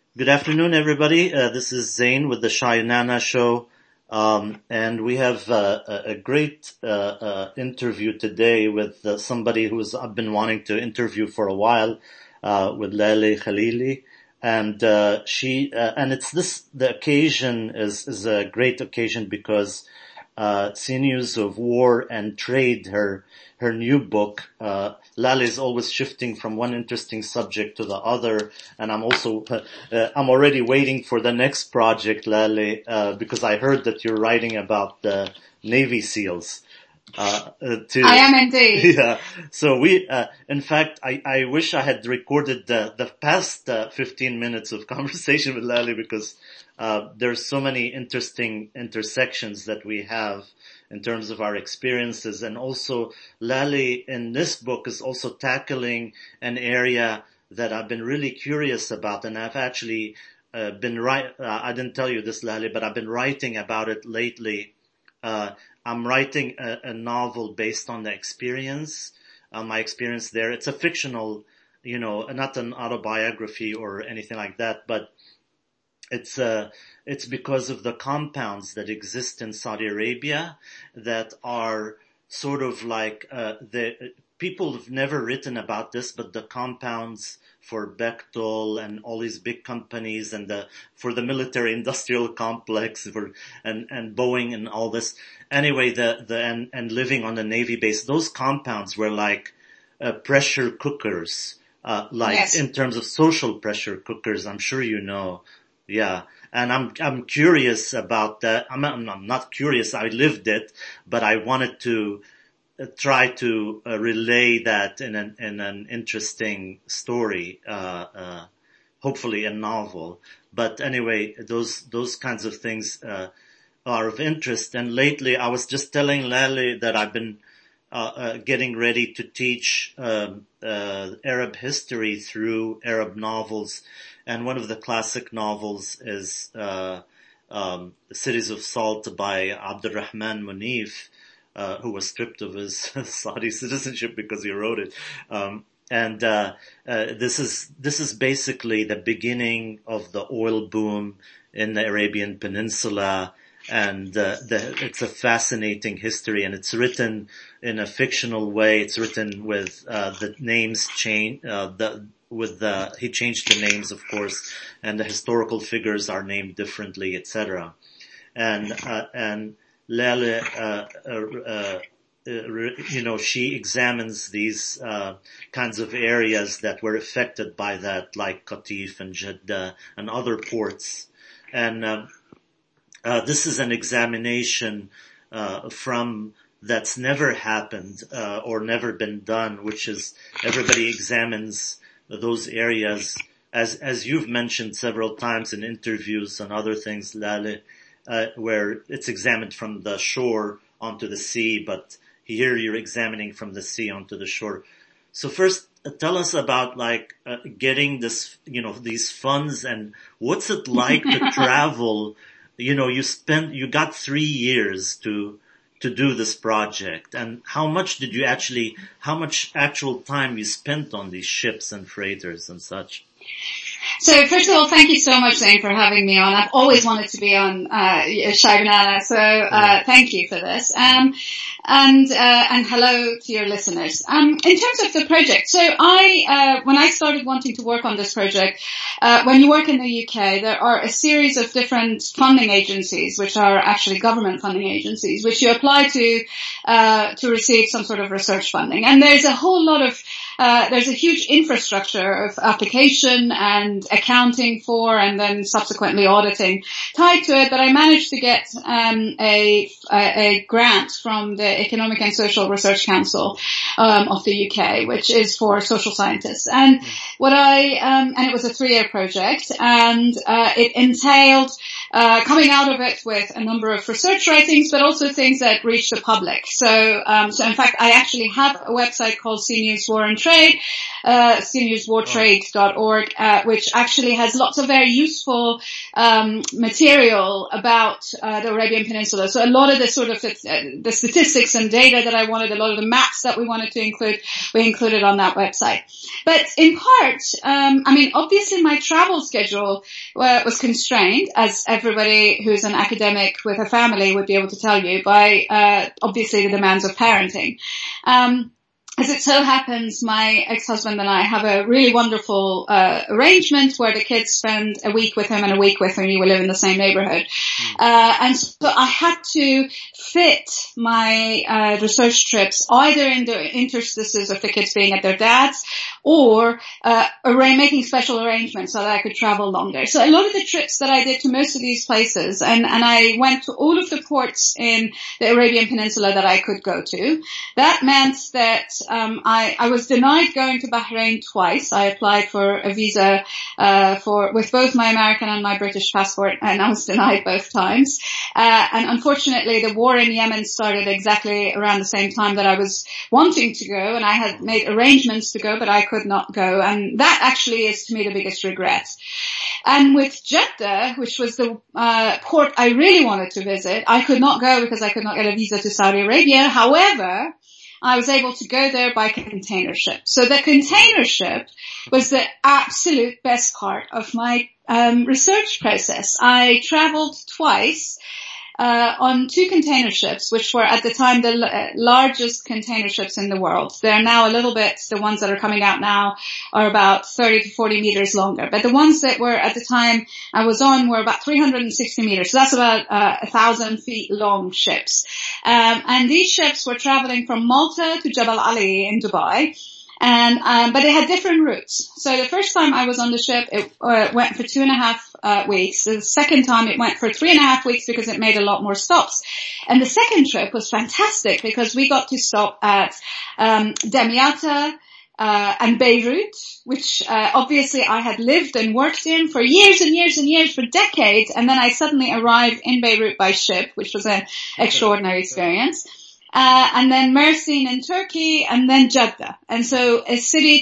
Good afternoon, everybody. This is Zain with the Shayanana Show. And we have a great interview today with somebody who I've been wanting to interview for a while, with Lale Khalili. And the occasion is a great occasion because Sinews of War and Trade, her new book. Lale is always shifting from one interesting subject to the other, and I'm already waiting for the next project, Lale, because I heard that you're writing about the Navy SEALs. I am indeed. Yeah. So in fact, I wish I had recorded the past 15 minutes of conversation with Lale because there's so many interesting intersections that we have in terms of our experiences. And also Lale in this book is also tackling an area that I've been really curious about. And I've actually I didn't tell you this, Lale, but I've been writing about it lately. I'm writing a novel based on the experience, my experience there. It's a fictional, not an autobiography or anything like that, but it's because of the compounds that exist in Saudi Arabia that are sort of like, the people have never written about this, but the compounds for Bechtel and all these big companies and for the military industrial complex and Boeing and all this. Anyway, and living on the Navy base, those compounds were like, pressure cookers, Yes. in terms of social pressure cookers. I'm sure you know. Yeah. And I'm curious about that. I'm not curious. I lived it, but I wanted to try to relay that in an interesting story, hopefully a novel. But anyway, those kinds of things are of interest. And lately, I was just telling Lale that I've been getting ready to teach Arab history through Arab novels, and one of the classic novels is Cities of Salt by Abdurrahman Munif, who was stripped of his Saudi citizenship because he wrote it. This is basically the beginning of the oil boom in the Arabian Peninsula, and it's a fascinating history, and it's written in a fictional way. It's written with the names change. He changed the names, of course, and the historical figures are named differently, etc. And Lale, she examines these kinds of areas that were affected by that, like Qatif and Jeddah and other ports. And this is an examination from that's never happened or never been done, which is everybody examines those areas as you've mentioned several times in interviews and other things, Lale, where it's examined from the shore onto the sea, but here you're examining from the sea onto the shore. So first, tell us about getting this, these funds, and what's it like to travel? You got 3 years to do this project, and how much actual time you spent on these ships and freighters and such? So first of all, thank you so much, Zane, for having me on. I've always wanted to be on Shayanana, so thank you for this. And hello to your listeners. In terms of the project, so when I started wanting to work on this project, when you work in the UK, there are a series of different funding agencies, which are actually government funding agencies, which you apply to receive some sort of research funding. And there's a whole lot of there's a huge infrastructure of application and accounting for, and then subsequently auditing tied to it. But I managed to get a grant from the Economic and Social Research Council of the UK, which is for social scientists. And and it was a 3-year project, and it entailed coming out of it with a number of research writings, but also things that reach the public. So in fact, I actually have a website called CNews War and Trade, Trade, seniorswartrade.org, which actually has lots of very useful material about the Arabian Peninsula. So a lot of the sort of the statistics and data that I wanted, a lot of the maps that we wanted to include, we included on that website. But in part, obviously my travel schedule was constrained, as everybody who's an academic with a family would be able to tell you, by obviously the demands of parenting. As it so happens, my ex-husband and I have a really wonderful arrangement where the kids spend a week with him and a week with me. We live in the same neighborhood. And so I had to fit my research trips either in the interstices of the kids being at their dad's, or making special arrangements so that I could travel longer. So a lot of the trips that I did to most of these places, and I went to all of the ports in the Arabian Peninsula that I could go to. That meant that I was denied going to Bahrain twice. I applied for a visa with both my American and my British passport, and I was denied both times. And unfortunately, the war in Yemen started exactly around the same time that I was wanting to go, and I had made arrangements to go, but I could not go. And that actually is, to me, the biggest regret. And with Jeddah, which was the port I really wanted to visit, I could not go because I could not get a visa to Saudi Arabia. However, I was able to go there by container ship. So the container ship was the absolute best part of my research process. I traveled twice on two container ships, which were at the time the largest container ships in the world. They're now a little bit, the ones that are coming out now are about 30 to 40 meters longer. But the ones that were at the time I was on were about 360 meters. So that's about 1,000 feet long ships. And these ships were traveling from Malta to Jebel Ali in Dubai. But they had different routes. So the first time I was on the ship, it went for 2.5 weeks. The second time it went for 3.5 weeks because it made a lot more stops. And the second trip was fantastic because we got to stop at Damietta and Beirut, which obviously I had lived and worked in for years and years and years, for decades. And then I suddenly arrived in Beirut by ship, which was an extraordinary experience. And then Mersin in Turkey, and then Jeddah. And so a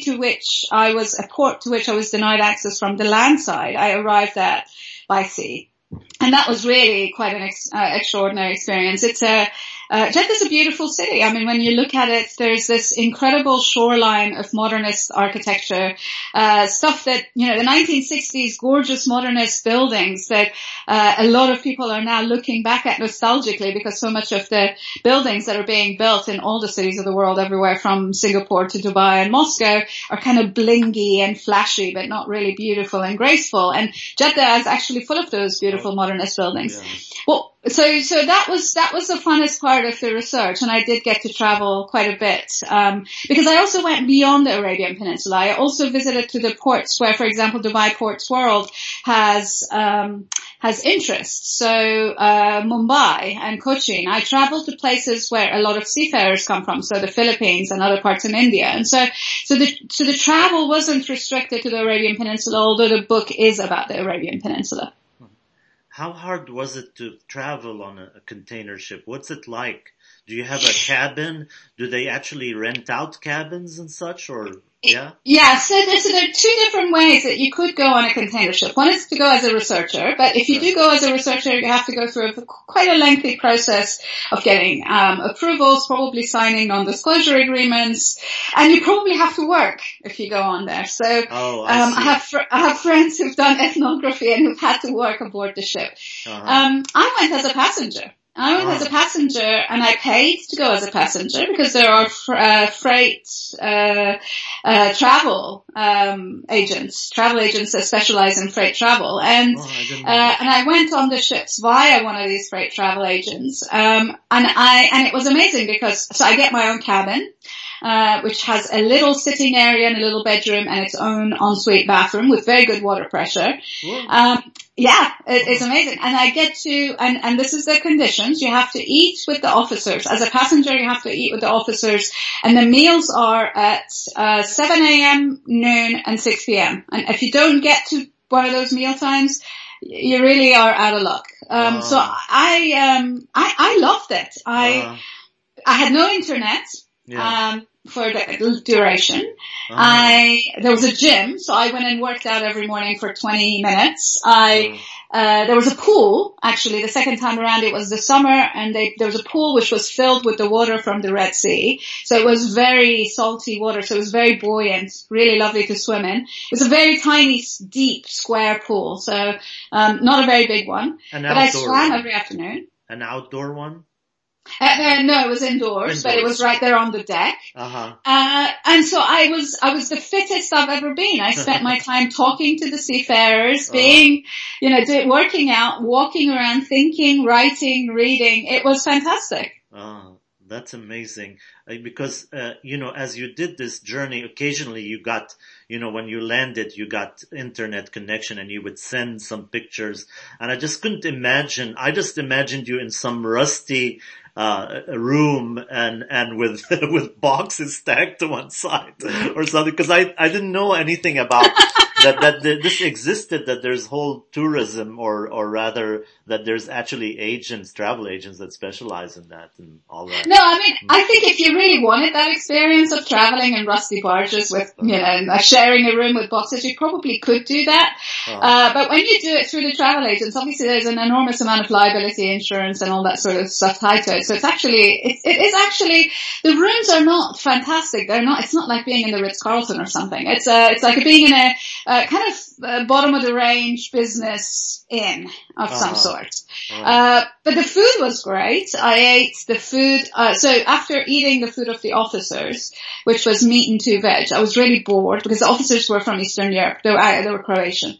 port to which I was denied access from the land side, I arrived at by sea. And that was really quite an extraordinary experience. Jeddah is a beautiful city. I mean, when you look at it, there's this incredible shoreline of modernist architecture, stuff that, the 1960s gorgeous modernist buildings that a lot of people are now looking back at nostalgically, because so much of the buildings that are being built in all the cities of the world, everywhere from Singapore to Dubai and Moscow, are kind of blingy and flashy, but not really beautiful and graceful. And Jeddah is actually full of those beautiful modernist buildings. Yeah. Well, so that was the funnest part of the research, and I did get to travel quite a bit, because I also went beyond the Arabian Peninsula. I also visited to the ports where, for example, Dubai Ports World has interests. So, Mumbai and Cochin. I traveled to places where a lot of seafarers come from, so the Philippines and other parts in India. And so the travel wasn't restricted to the Arabian Peninsula, although the book is about the Arabian Peninsula. How hard was it to travel on a container ship? What's it like? Do you have a cabin? Do they actually rent out cabins and such, or? Yeah. Yeah. So there are two different ways that you could go on a container ship. One is to go as a researcher, but if you do go as a researcher, you have to go through quite a lengthy process of getting approvals, probably signing non-disclosure agreements, and you probably have to work if you go on there. So I have friends who've done ethnography and who've had to work aboard the ship. Uh-huh. I went as a passenger. As a passenger, and I paid to go as a passenger because there are freight travel agents that specialize in freight travel, and I went on the ships via one of these freight travel agents, and it was amazing because I get my own cabin, which has a little sitting area and a little bedroom and its own ensuite bathroom with very good water pressure. Yeah, it's amazing. And I get to, and this is the conditions, you have to eat with the officers. As a passenger, you have to eat with the officers, and the meals are at 7 a.m., noon, and 6 p.m. And if you don't get to one of those meal times, you really are out of luck. So I loved it. I had no internet. Yeah. for the duration. There was a gym, so I went and worked out every morning for 20 minutes. There was a pool, actually, the second time around. It was the summer, and there was a pool which was filled with the water from the Red Sea. So it was very salty water, so it was very buoyant, really lovely to swim in. It was a very tiny, deep, square pool, so not a very big one. But I swam every afternoon. An outdoor one? No, it was indoors, but it was right there on the deck. And so I was the fittest I've ever been. I spent my time talking to the seafarers, working out, walking around, thinking, writing, reading. It was fantastic. That's amazing. Because, as you did this journey, occasionally you got, when you landed, you got internet connection and you would send some pictures. And I just couldn't imagine. I just imagined you in some rusty room and with with boxes stacked to one side or something, because I didn't know anything about that this existed, that there's whole tourism or rather that there's actually travel agents that specialize in that and all that. No, I mean, I think if you really wanted that experience of traveling in rusty barges with, sharing a room with boxes, you probably could do that. But when you do it through the travel agents, obviously there's an enormous amount of liability insurance and all that sort of stuff tied to it. So it is actually, the rooms are not fantastic. It's not like being in the Ritz-Carlton or something. It's like being in a kind of bottom of the range business inn of some sort. But the food was great. I ate the food, so after eating the food of the officers, which was meat and 2 veg, I was really bored because the officers were from Eastern Europe. They were Croatian.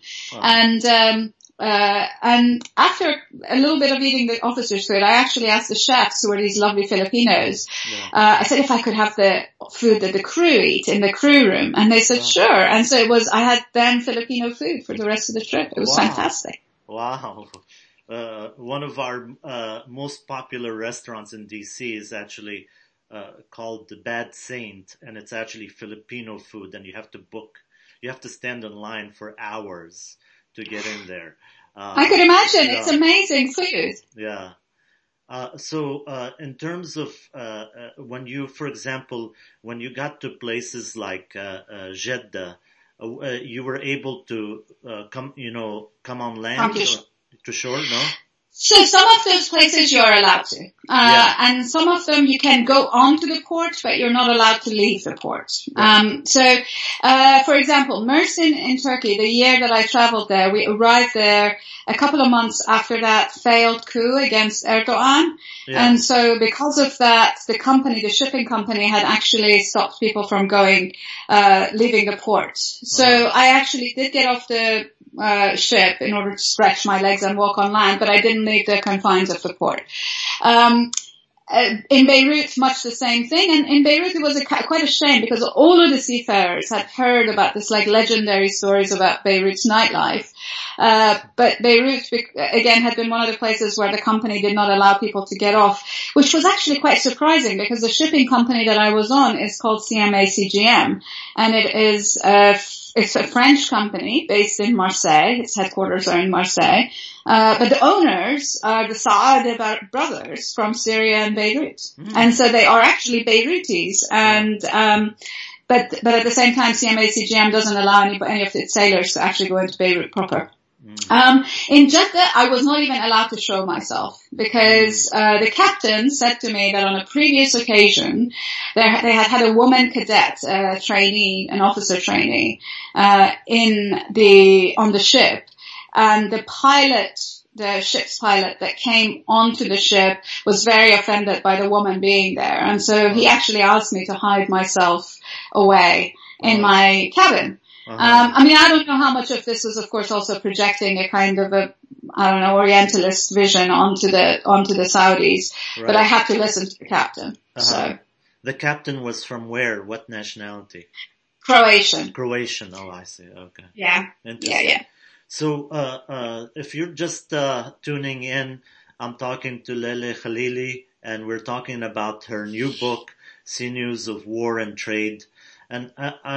And after a little bit of eating the officers' food, I actually asked the chefs, who were these lovely Filipinos, I said if I could have the food that the crew eat in the crew room, and they said sure. And so I had then Filipino food for the rest of the trip. It was fantastic. Wow. One of our most popular restaurants in DC is actually called the Bad Saint, and it's actually Filipino food, and you have to stand in line for hours to get in there. I could imagine. It's amazing food. Yeah. So in terms of when you, for example, when you got to places like Jeddah, you were able to come on land to shore, no? So some of those places you're allowed to. And some of them you can go onto the port, but you're not allowed to leave the port. Right. For example, Mersin in Turkey, the year that I traveled there, we arrived there a couple of months after that failed coup against Erdogan. Yeah. And so because of that, the shipping company had actually stopped people from leaving the port. So I actually did get off the ship in order to stretch my legs and walk on land, but I didn't leave the confines of the port. In Beirut, much the same thing. And in Beirut, it was quite a shame because all of the seafarers had heard about this legendary stories about Beirut's nightlife. But Beirut, again, had been one of the places where the company did not allow people to get off, which was actually quite surprising because the shipping company that I was on is called CMA CGM, and it's a French company based in Marseille. Its headquarters are in Marseille. But the owners are the Saad brothers from Syria and Beirut. And so they are actually Beirutis. And, but at the same time, CMA CGM doesn't allow any of its sailors to actually go into Beirut proper. In Jeddah, I was not even allowed to show myself because the captain said to me that on a previous occasion they had a woman cadet, trainee, an officer trainee, on the ship, and the ship's pilot that came onto the ship was very offended by the woman being there, and so he actually asked me to hide myself away in my cabin. I mean, I don't know how much of this was, of course, also projecting a kind of Orientalist vision onto the Saudis, right. But I had to listen to the captain. So the captain was from where? What nationality? Croatian. Oh, I see. Okay. Yeah. Yeah. So, if you're just tuning in, I'm talking to Lele Khalili, and we're talking about her new book, Sinews of War and Trade, and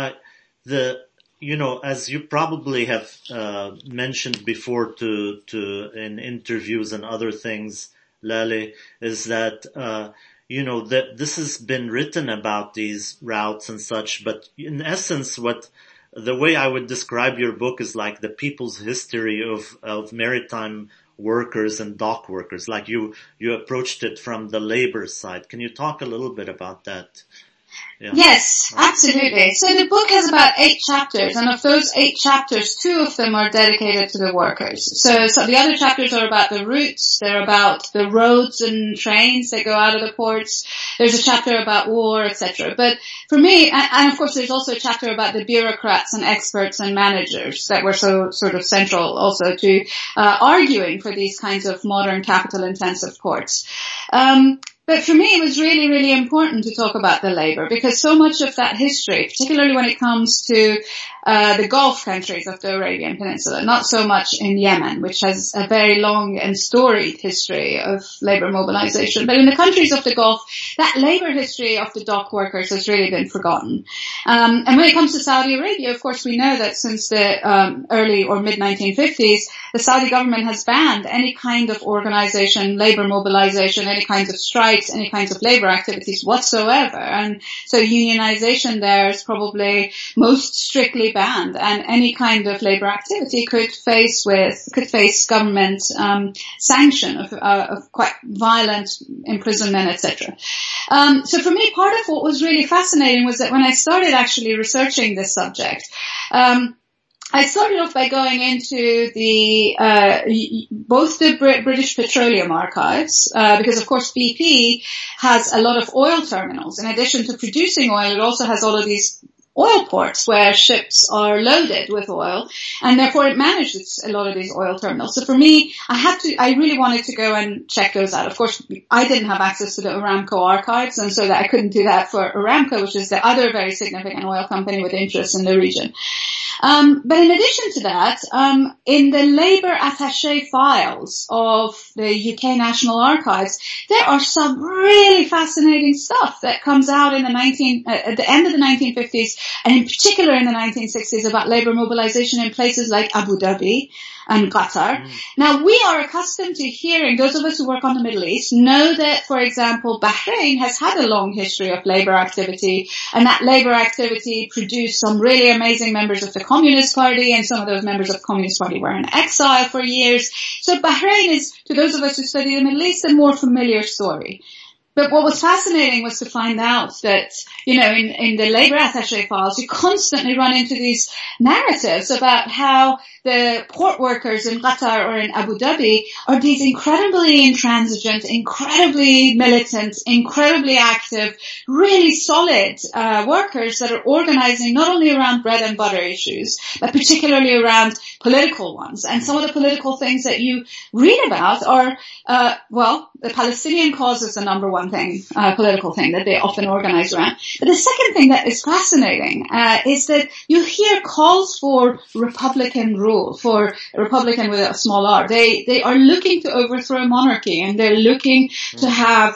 as you probably have mentioned before in interviews and other things, Lale, is that that this has been written about these routes and such, but in essence, the way I would describe your book is like the people's history of maritime workers and dock workers. Like you approached it from the labor side. Can you talk a little bit about that? Yeah. Yes, absolutely. So the book has about 8 chapters, and of those 8 chapters, 2 of them are dedicated to the workers. So the other chapters are about the routes, they're about the roads and trains that go out of the ports. There's a chapter about war, etc. But for me, and of course there's also a chapter about the bureaucrats and experts and managers that were so sort of central also to arguing for these kinds of modern capital-intensive ports. But for me, it was really, really important to talk about the labor because so much of that history, particularly when it comes to the Gulf countries of the Arabian Peninsula, not so much in Yemen, which has a very long and storied history of labor mobilization. But in the countries of the Gulf, that labor history of the dock workers has really been forgotten. And when it comes to Saudi Arabia, of course, we know that since the early or mid-1950s, the Saudi government has banned any kind of organization, labor mobilization, any kinds of strikes, any kinds of labor activities whatsoever. And so unionization there is probably most strictly banned, and any kind of labor activity could face government sanction of quite violent imprisonment, etc. So for me, part of what was really fascinating was that when I started actually researching this subject, I started off by going into both the British Petroleum Archives, because of course BP has a lot of oil terminals. In addition to producing oil, it also has all of these oil ports where ships are loaded with oil, and therefore it manages a lot of these oil terminals. So for me, I really wanted to go and check those out. Of course, I didn't have access to the Aramco archives, and so that I couldn't do that for Aramco, which is the other very significant oil company with interests in the region. But in addition to that, in the labor attaché files of the UK National Archives, there are some really fascinating stuff that comes out in at the end of the 1950s, and in particular in the 1960s, about labor mobilization in places like Abu Dhabi and Qatar. Now, we are accustomed to hearing, those of us who work on the Middle East know that, for example, Bahrain has had a long history of labor activity, and that labor activity produced some really amazing members of the Communist Party, and some of those members of the Communist Party were in exile for years. So Bahrain is, to those of us who study the Middle East, a more familiar story. But what was fascinating was to find out that, in the labor attaché files, you constantly run into these narratives about how the port workers in Qatar or in Abu Dhabi are these incredibly intransigent, incredibly militant, incredibly active, really solid workers that are organizing not only around bread and butter issues, but particularly around political ones. And some of the political things that you read about are, the Palestinian cause is the number one thing, political thing that they often organize around. But the second thing that is fascinating is that you hear calls for Republican rule, for a Republican with a small r. They are looking to overthrow monarchy, and they're looking to have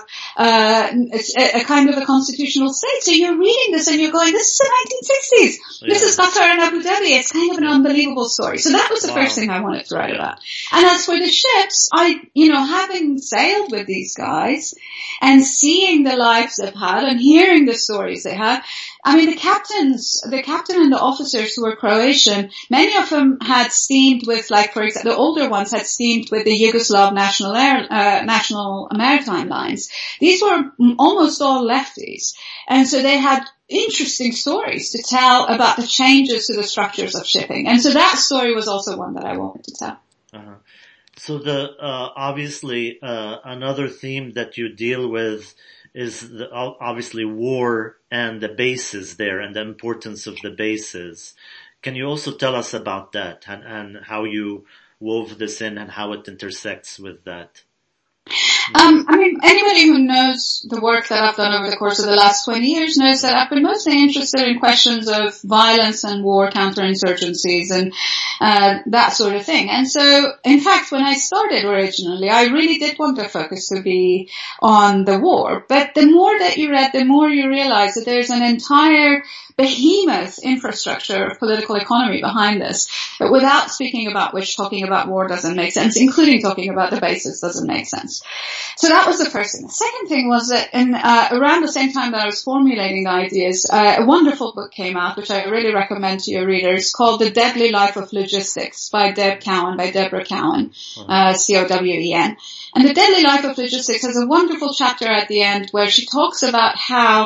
a kind of a constitutional state. So you're reading this and you're going, this is the 1960s. Yeah. This is Qatar and Abu Dhabi. It's kind of an unbelievable story. So that was the first thing I wanted to write about. And as for the ships, having sailed with these guys and seeing the lives they've had and hearing the stories they have, the captain and the officers who were Croatian, many of them had steamed with, for example, the older ones had steamed with the Yugoslav national maritime lines. These were almost all lefties. And so they had interesting stories to tell about the changes to the structures of shipping. And so that story was also one that I wanted to tell. Uh-huh. So obviously, another theme that you deal with is obviously war and the bases there and the importance of the bases. Can you also tell us about that and how you wove this in and how it intersects with that? Anybody who knows the work that I've done over the course of the last 20 years knows that I've been mostly interested in questions of violence and war, counterinsurgencies and that sort of thing. And so, in fact, when I started originally, I really did want the focus to be on the war. But the more that you read, the more you realize that there's an entire behemoth infrastructure of political economy behind this, but without speaking about which talking about war doesn't make sense, including talking about the bases doesn't make sense. So that was the first thing. The second thing was that around the same time that I was formulating the ideas, a wonderful book came out, which I really recommend to your readers, called The Deadly Life of Logistics by Deborah Cowen, Cowen. And The Deadly Life of Logistics has a wonderful chapter at the end where she talks about how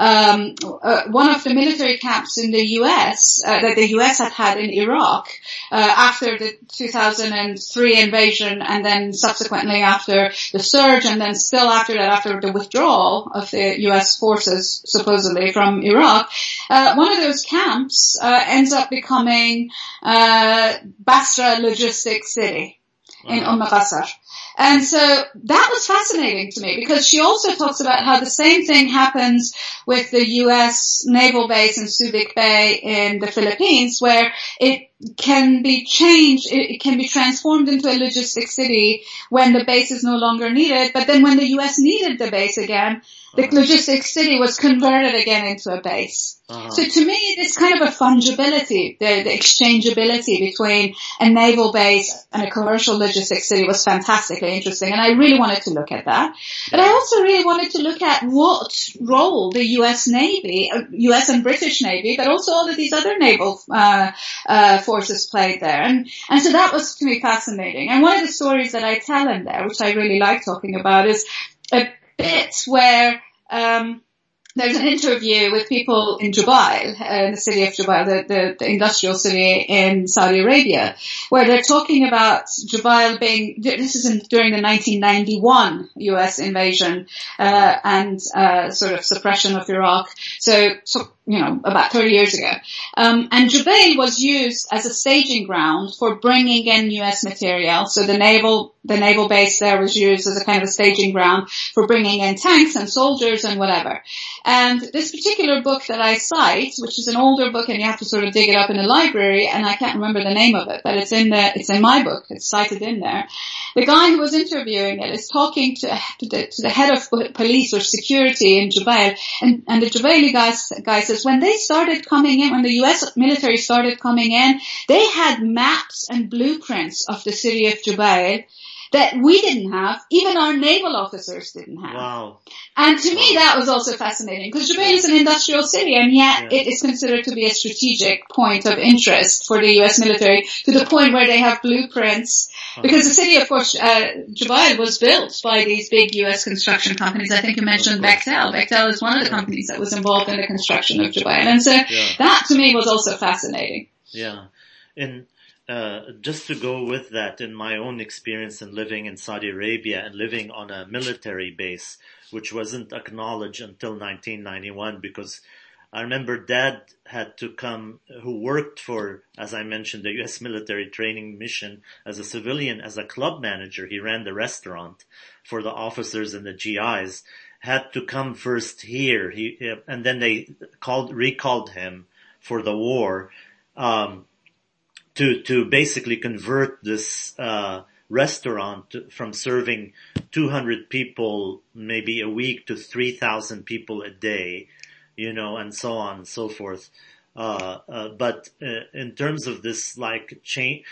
one of the military camps in the U.S. That the U.S. had in Iraq after the 2003 invasion, and then subsequently after the surge, and then still after that, after the withdrawal of the U.S. forces supposedly from Iraq, one of those camps ends up becoming Basra Logistics City in Qasr. And so that was fascinating to me, because she also talks about how the same thing happens with the U.S. naval base in Subic Bay in the Philippines, where it can be changed, it can be transformed into a logistics city when the base is no longer needed, but then when the U.S. needed the base again, the logistics city was converted again into a base. So to me, this kind of a fungibility, the exchangeability between a naval base and a commercial logistics city was fantastically interesting, and I really wanted to look at that. But I also really wanted to look at what role the U.S. Navy, U.S. and British Navy, but also all of these other naval forces played there. And so that was to me fascinating. And one of the stories that I tell in there, which I really like talking about, is a bit where there's an interview with people in Jubail, in the city of Jubail, the industrial city in Saudi Arabia, where they're talking about Jubail being, this is during the 1991 U.S. invasion, and sort of suppression of Iraq. So, about 30 years ago. And Jubail was used as a staging ground for bringing in U.S. material. So the naval base there was used as a kind of a staging ground for bringing in tanks and soldiers and whatever. And this particular book that I cite, which is an older book and you have to sort of dig it up in a library, and I can't remember the name of it, but it's in my book. It's cited in there. The guy who was interviewing it is talking to the head of police or security in Jubail, and the Jubaili guy says, when they started coming in, when the U.S. military started coming in, they had maps and blueprints of the city of Jubail that we didn't have, even our naval officers didn't have. Wow. And to me that was also fascinating, because Jubail is an industrial city, and yet it is considered to be a strategic point of interest for the U.S. military, to the point where they have blueprints. Because the city, of course, Jubail was built by these big U.S. construction companies. I think you mentioned Bechtel. Bechtel is one of the companies that was involved in the construction of Jubail. And so that to me was also fascinating. Yeah. And just to go with that, in my own experience in living in Saudi Arabia and living on a military base, which wasn't acknowledged until 1991, because I remember Dad had to come, who worked for, as I mentioned, the U.S. military training mission as a civilian, as a club manager. He ran the restaurant for the officers and the GIs, had to come first here. And then they recalled him for the war, to basically convert this, restaurant from serving 200 people maybe a week to 3,000 people a day, and so on and so forth. But in terms of this, like, change,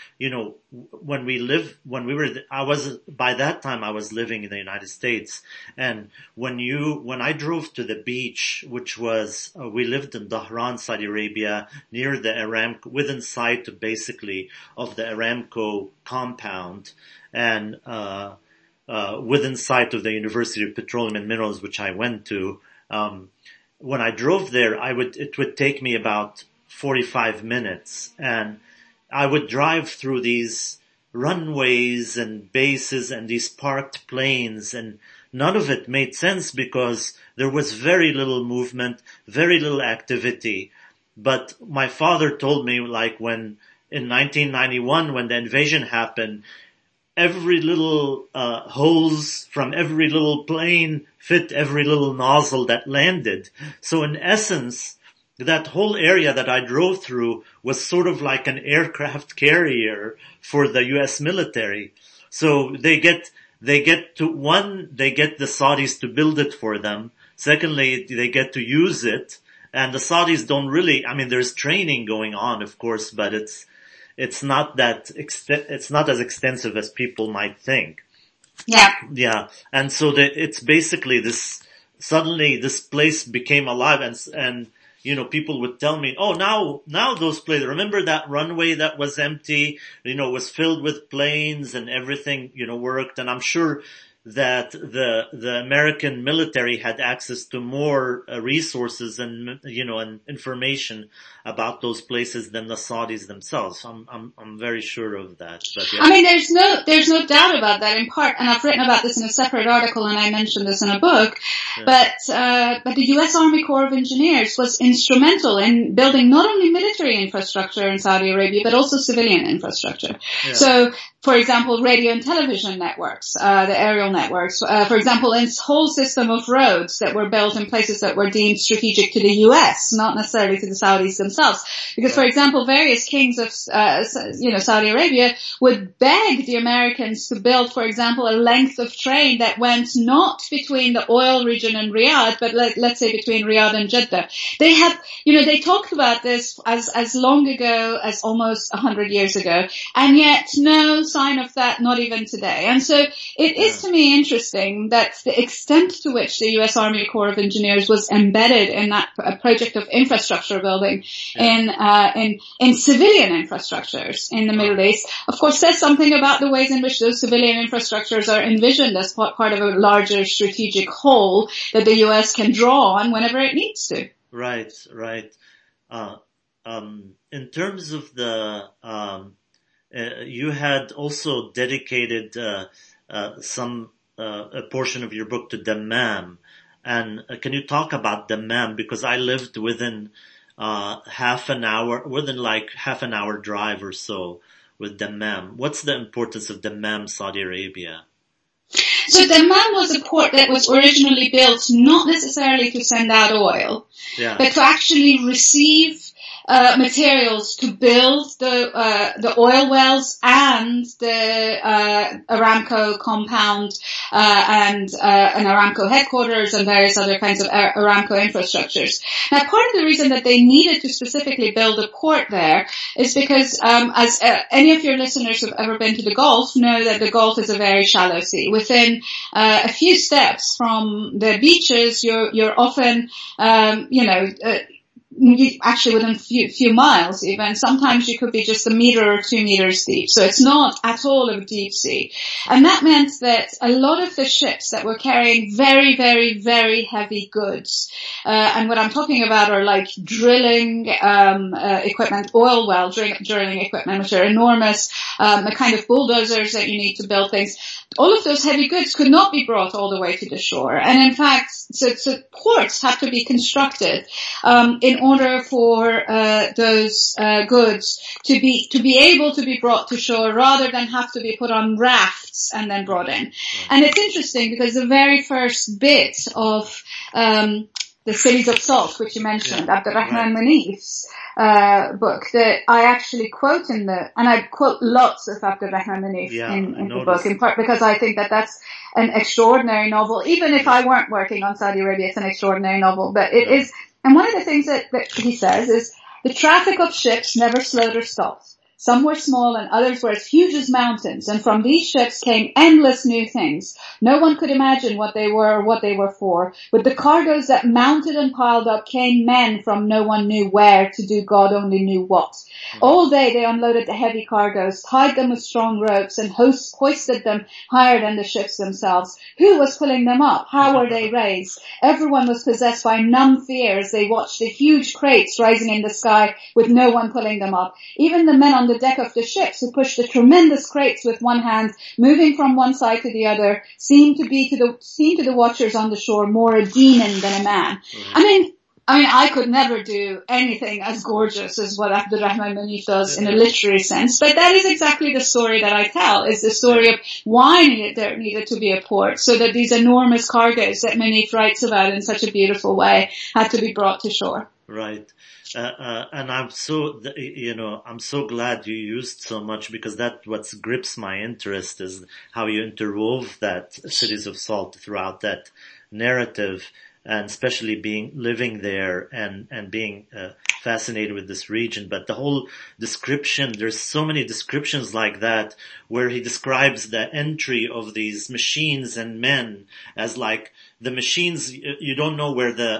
by that time I was living in the United States, and when I drove to the beach, which was, we lived in Dhahran, Saudi Arabia, near the Aramco, within sight basically of the Aramco compound, and, within sight of the University of Petroleum and Minerals, which I went to, when I drove there, it would take me about 45 minutes, and I would drive through these runways and bases and these parked planes, and none of it made sense because there was very little movement, very little activity. But my father told me, like, when in 1991, when the invasion happened, every little hose from every little plane fit every little nozzle that landed. So in essence, that whole area that I drove through was sort of like an aircraft carrier for the U.S. military. So they get the Saudis to build it for them. Secondly, they get to use it. And the Saudis don't really, there's training going on, of course, but it's not as extensive as people might think. Yeah. And so it's basically suddenly this place became alive and, people would tell me, oh, now those planes, remember that runway that was empty, was filled with planes and everything, worked. And I'm sure that the American military had access to more resources and information about those places than the Saudis themselves. I'm very sure of that. But yeah. I mean, there's no doubt about that in part, and I've written about this in a separate article, and I mentioned this in a book. Yeah. But the U.S. Army Corps of Engineers was instrumental in building not only military infrastructure in Saudi Arabia, but also civilian infrastructure. Yeah. So, for example, radio and television networks, the aerial networks, for example, a whole system of roads that were built in places that were deemed strategic to the U.S., not necessarily to the Saudis themselves. Because, for example, various kings of, Saudi Arabia would beg the Americans to build, for example, a length of train that went not between the oil region and Riyadh, but let's say between Riyadh and Jeddah. They talked about this as long ago as almost 100 years ago, and yet no sign of that, not even today. And so it is to me interesting that the extent to which the U.S. Army Corps of Engineers was embedded in that project of infrastructure building in civilian infrastructures in the Middle East, of course, says something about the ways in which those civilian infrastructures are envisioned as part of a larger strategic whole that the U.S. can draw on whenever it needs to. Right. In terms of the, you had also dedicated a portion of your book to Dammam, and can you talk about Dammam? Because I lived within half an hour drive or so with Dammam. What's the importance of Dammam, Saudi Arabia? So Dammam was a port that was originally built not necessarily to send out oil, but to actually receive materials to build the oil wells and the Aramco compound and an Aramco headquarters and various other kinds of Aramco infrastructures. Now, part of the reason that they needed to specifically build a port there is because, as any of your listeners who've ever been to the Gulf know, that the Gulf is a very shallow sea. Within a few steps from the beaches, you're often, actually within few miles even. Sometimes you could be just 1 meter or 2 meters deep. So it's not at all a deep sea. And that meant that a lot of the ships that were carrying very, very, very heavy goods, and what I'm talking about are like drilling, equipment, oil well drilling equipment, which are enormous, the kind of bulldozers that you need to build things. All of those heavy goods could not be brought all the way to the shore. And in fact, so ports have to be constructed, in order for, those, goods to be able to be brought to shore rather than have to be put on rafts and then brought in. And it's interesting because the very first bit of, the Cities of Salt, which you mentioned, Abdurrahman Munif's book, that I actually quote and I quote lots of Abdurrahman Munif in the book, in part because I think that that's an extraordinary novel. Even if I weren't working on Saudi Arabia, it's an extraordinary novel, but it is. And one of the things that he says is, the traffic of ships never slowed or stopped. Some were small and others were as huge as mountains, and from these ships came endless new things. No one could imagine what they were or what they were for. With the cargoes that mounted and piled up came men from no one knew where to do God only knew what. All day they unloaded the heavy cargoes, tied them with strong ropes, and hoisted them higher than the ships themselves. Who was pulling them up? How were they raised? Everyone was possessed by numb fear as they watched the huge crates rising in the sky with no one pulling them up. Even the men on the deck of the ships who pushed the tremendous crates with one hand, moving from one side to the other, seemed to the watchers on the shore more a demon than a man. I mean, I could never do anything as gorgeous as what Abdurrahman Munif does in a literary sense, but that is exactly the story that I tell, is the story of why there needed to be a port, so that these enormous cargoes that Munif writes about in such a beautiful way had to be brought to shore. Right. And I'm so glad you used so much, because that what grips my interest is how you interwove that Cities of Salt throughout that narrative, and especially living there and being fascinated with this region, but the whole description, there's so many descriptions like that where he describes the entry of these machines and men as like the machines, you don't know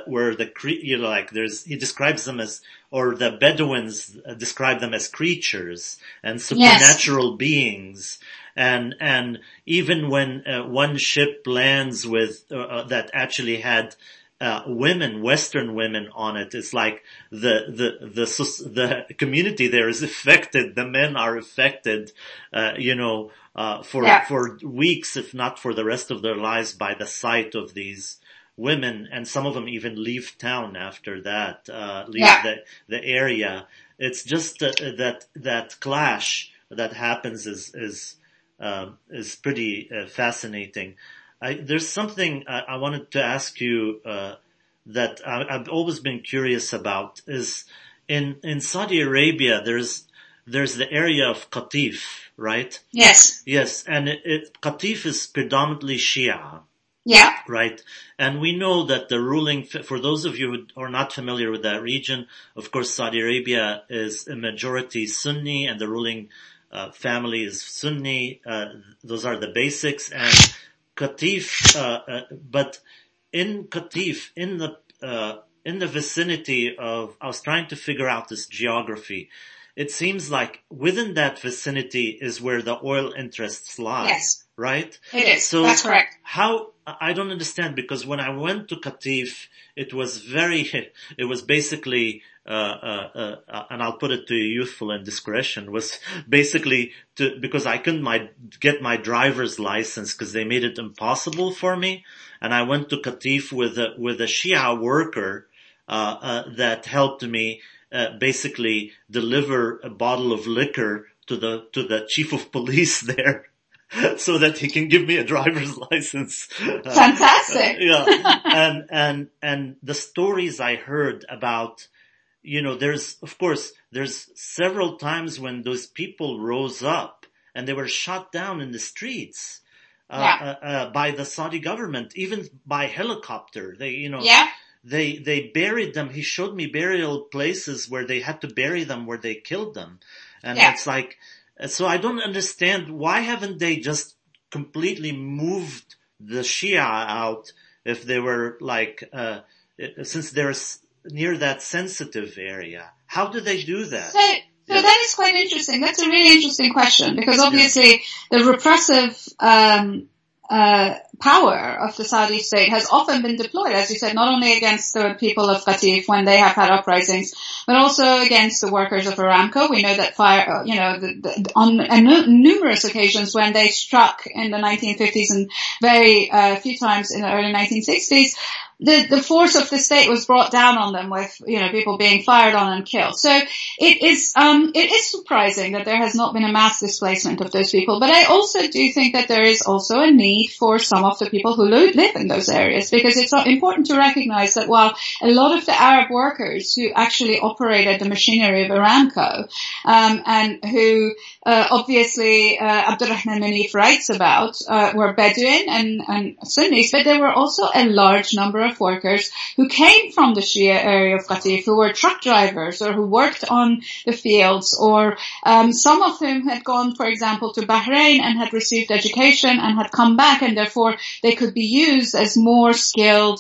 he describes them as, or the Bedouins describe them as creatures and supernatural beings. And even when one ship lands with that actually had women, Western women on it, it's like the community there is affected. The men are affected, for weeks, if not for the rest of their lives, by the sight of these women, and some of them even leave town after that, the area. It's just that clash that happens is pretty fascinating. There's something I wanted to ask you that I've always been curious about is in Saudi Arabia there's the area of Qatif, right? Yes. Yes, and Qatif is predominantly Shia. Yeah. Right. And we know that the ruling, for those of you who are not familiar with that region, of course Saudi Arabia is a majority Sunni and the ruling family is Sunni. Those are the basics. And Qatif, but in Qatif, in the vicinity of, I was trying to figure out this geography. It seems like within that vicinity is where the oil interests lie. Yes. Right? It is. So that's correct. I don't understand, because when I went to Qatif, it was basically, and I'll put it to youthful indiscretion, was basically because I couldn't get my driver's license because they made it impossible for me. And I went to Qatif with a Shia worker, that helped me, basically deliver a bottle of liquor to the chief of police there. So that he can give me a driver's license. Fantastic. And the stories I heard about, there's several times when those people rose up and they were shot down in the streets, by the Saudi government, even by helicopter. They buried them. He showed me burial places where they had to bury them, where they killed them. And it's like, so I don't understand, why haven't they just completely moved the Shia out if they were like, since they're near that sensitive area? How do they do that? So that is quite interesting. That's a really interesting question, because obviously the repressive power of the Saudi state has often been deployed, as you said, not only against the people of Qatif when they have had uprisings, but also against the workers of Aramco. We know that on numerous occasions when they struck in the 1950s and very few times in the early 1960s, the force of the state was brought down on them with, people being fired on and killed. So it is surprising that there has not been a mass displacement of those people. But I also do think that there is also a need for some of the people who live in those areas, because it's important to recognize that while a lot of the Arab workers who actually operated the machinery of Aramco, and who, obviously, Abdurrahman Munif writes about, were Bedouin and Sunnis, but there were also a large number of workers who came from the Shia area of Qatif, who were truck drivers or who worked on the fields, or some of whom had gone, for example, to Bahrain and had received education and had come back, and therefore they could be used as more skilled,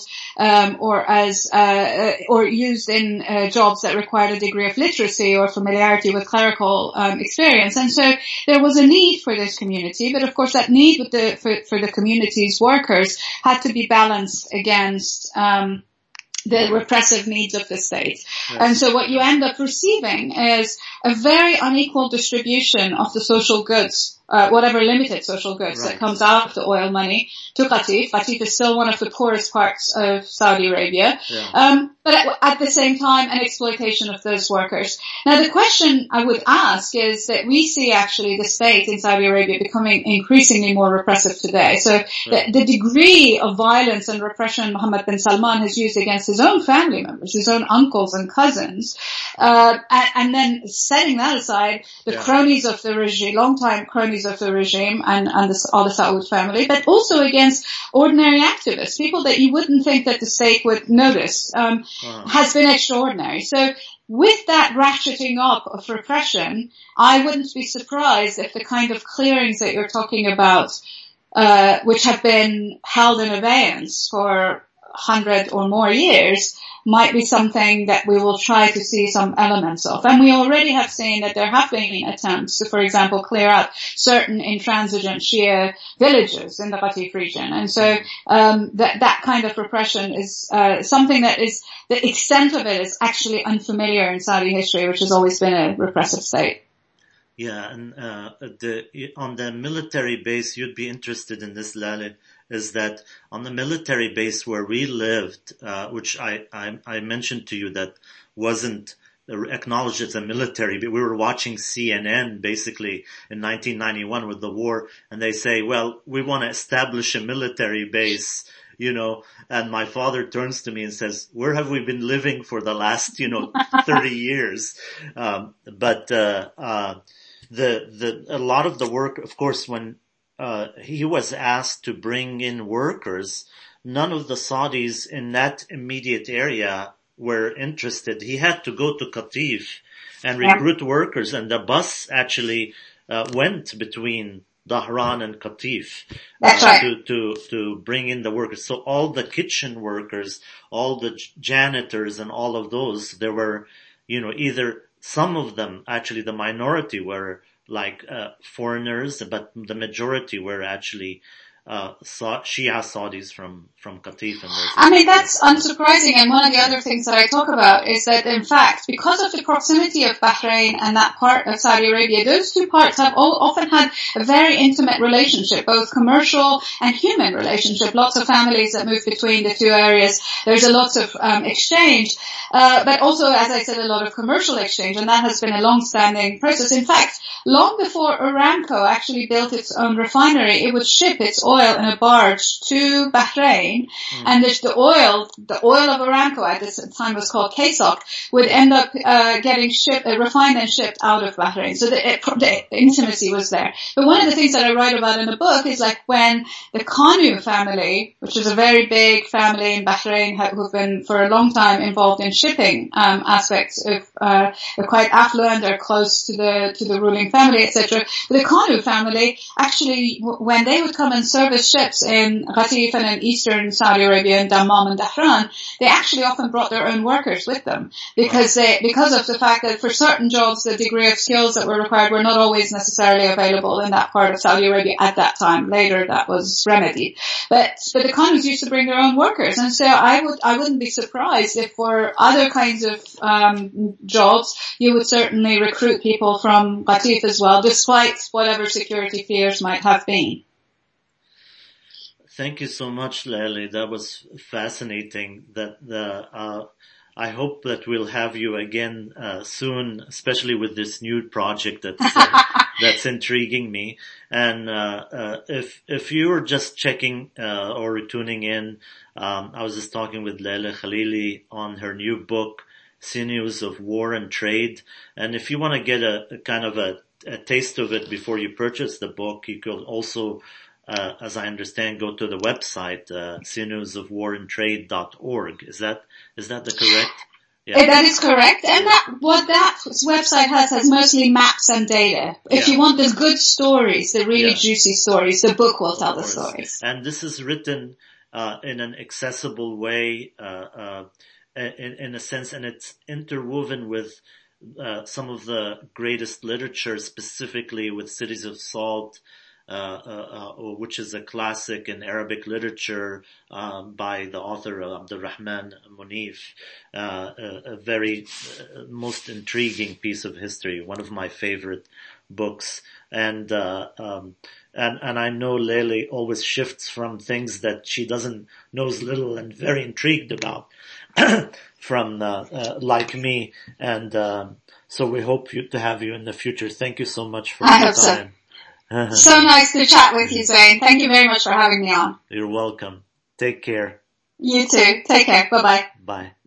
or used in jobs that required a degree of literacy or familiarity with clerical experience. And so there was a need for this community, but of course that need for the community's workers had to be balanced against the repressive needs of the state. Yes. And so what you end up receiving is a very unequal distribution of the social goods, whatever limited social goods that comes out of the oil money to Qatif. Qatif is still one of the poorest parts of Saudi Arabia. But at the same time, an exploitation of those workers. Now the question I would ask is that we see actually the state in Saudi Arabia becoming increasingly more repressive today. So the degree of violence and repression Mohammed bin Salman has used against his own family members, his own uncles and cousins, and then setting that aside, the cronies of the regime, long-time cronies enemies of the regime and Al Saud family, but also against ordinary activists, people that you wouldn't think that the state would notice, has been extraordinary. So with that ratcheting up of repression, I wouldn't be surprised if the kind of clearings that you're talking about, which have been held in abeyance for 100 or more years, might be something that we will try to see some elements of. And we already have seen that there have been attempts to, for example, clear out certain intransigent Shia villages in the Qatif region. And so that kind of repression is something that is, the extent of it is actually unfamiliar in Saudi history, which has always been a repressive state. Yeah, and on the military base, you'd be interested in this, Lale, is that on the military base where we lived, which I mentioned to you that wasn't acknowledged as a military, but we were watching CNN basically in 1991 with the war, and they say, well, we want to establish a military base, and my father turns to me and says, where have we been living for the last, 30 years? But a lot of the work, of course, when he was asked to bring in workers, none of the Saudis in that immediate area were interested. He had to go to Qatif and recruit workers, and the bus actually went between Dhahran and Qatif to bring in the workers. So all the kitchen workers, all the janitors and all of those, there were, either some of them, actually the minority were like foreigners, but the majority were actually Shia Saudis from Qatif. I mean, that's unsurprising, and one of the other things that I talk about is that, in fact, because of the proximity of Bahrain and that part of Saudi Arabia, those two parts have often had a very intimate relationship, both commercial and human relationship. Lots of families that move between the two areas. There's a lot of exchange, but also, as I said, a lot of commercial exchange, and that has been a long-standing process. In fact, long before Aramco actually built its own refinery, it would ship its oil in a barge to Bahrain, and the oil of Aramco at this time was called Kasoc, would end up getting refined and shipped out of Bahrain. So the intimacy was there. But one of the things that I write about in the book is like when the Kanu family, which is a very big family in Bahrain, who've been for a long time involved in shipping aspects of they're quite affluent, they're close to the ruling family, etc. But the Kanu family actually, when they would come and service ships in Qatif and in eastern Saudi Arabia, in Dammam and Dhahran, they actually often brought their own workers with them because of the fact that for certain jobs the degree of skills that were required were not always necessarily available in that part of Saudi Arabia at that time. Later that was remedied. But the Kanus used to bring their own workers, and so I wouldn't be surprised if for other kinds of jobs you would certainly recruit people from Qatif as well, despite whatever security fears might have been. Thank you so much, Lale. That was fascinating. I hope that we'll have you again soon, especially with this new project that's intriguing me. And if you're just checking or tuning in, I was just talking with Leila Khalili on her new book, Sinews of War and Trade. And if you want to get a kind of a taste of it before you purchase the book, you could also as I understand, go to the website, sinewsofwarandtrade.org. Is that the correct? Yeah. That is correct. And what that website has mostly maps and data. If you want the good stories, the really juicy stories, the book will tell the stories. And this is written, in an accessible way, in a sense, and it's interwoven with, some of the greatest literature, specifically with Cities of Salt, which is a classic in Arabic literature, by the author Abdurrahman Munif, a very most intriguing piece of history, one of my favorite books. And I know Lele always shifts from things that she knows little and very intrigued about, from, like me. And, so we hope to have you in the future. Thank you so much for your time. So nice to chat with you, Zain. Thank you very much for having me on. You're welcome. Take care. You too. Take care. Bye-bye. Bye.